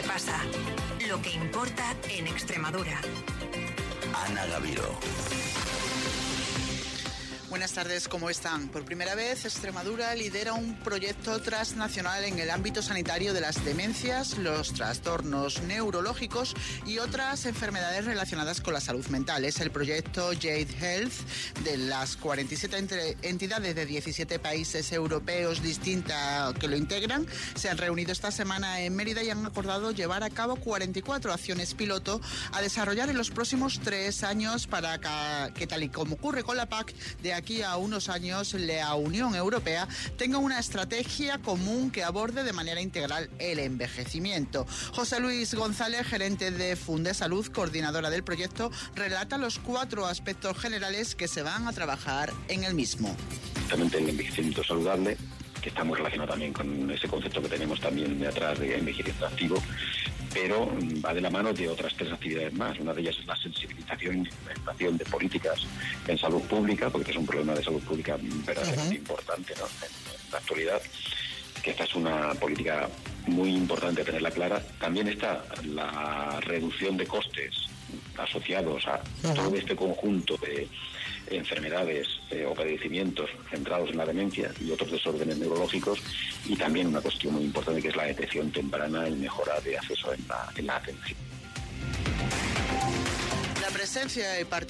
que pasa, lo que importa en Extremadura. Ana Gaviro. Buenas tardes, ¿cómo están? Por primera vez, Extremadura lidera un proyecto transnacional en el ámbito sanitario de las demencias, los trastornos neurológicos y otras enfermedades relacionadas con la salud mental. Es el proyecto Jade Health. De las 47 entidades de 17 países europeos distintas que lo integran, se han reunido esta semana en Mérida y han acordado llevar a cabo 44 acciones piloto a desarrollar en los próximos 3 años para que, tal y como ocurre con la PAC, de aquí a unos años la Unión Europea tenga una estrategia común que aborde de manera integral el envejecimiento. José Luis González, gerente de Fundesalud, coordinadora del proyecto, relata los 4 aspectos generales que se van a trabajar en el mismo. Justamente el envejecimiento saludable, que está muy relacionado también con ese concepto que tenemos también de atrás de envejecimiento activo, pero va de la mano de otras 3 actividades más. Una de ellas es la sensibilización y implementación de políticas en salud pública, porque es un problema de salud pública verdaderamente importante, ¿no?, en la actualidad, que esta es una política muy importante tenerla clara. También está la reducción de costes asociados a todo este conjunto de enfermedades o padecimientos centrados en la demencia y otros desórdenes neurológicos, y también una cuestión muy importante que es la detección temprana y mejora de acceso en la atención. La presencia y participación